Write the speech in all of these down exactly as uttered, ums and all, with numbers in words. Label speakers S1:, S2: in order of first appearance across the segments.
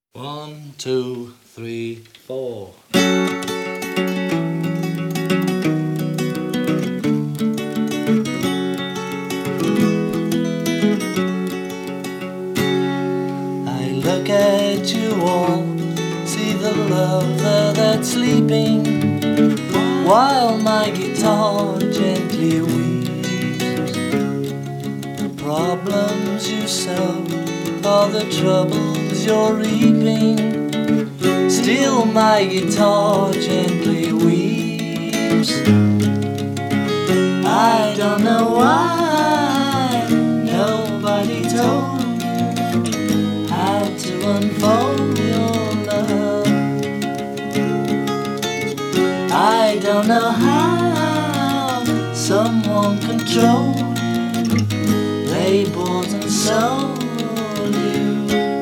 S1: One, two, three, four. I look at you all, see the lover that's sleeping, while my guitar gently weeps. The problems you solve are the troubles you're reaping. Still my guitar gently weeps. I don't know why nobody told me how to unfold your love. I don't know how someone controlled you, they bought and sold you.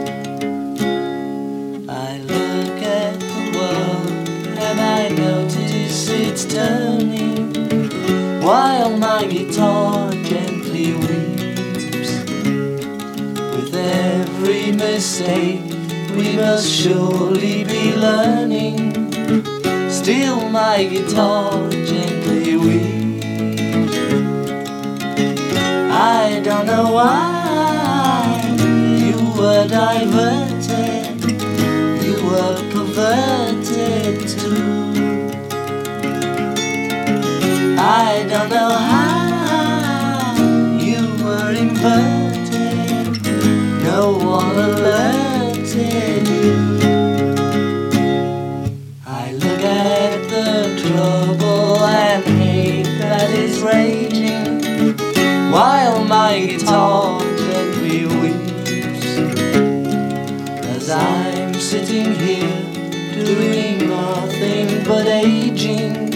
S1: I look at the world and I notice it's turning, while my guitar gently weeps. With every mistake we must surely be learning. Still my guitar gently weeps. I don't know why you were diverted, you were perverted too. I don't know how you were inverted, no one alerted you. I look at the trouble and hate that is raging, while my guitar gently weeps. As I'm sitting here doing nothing but aging,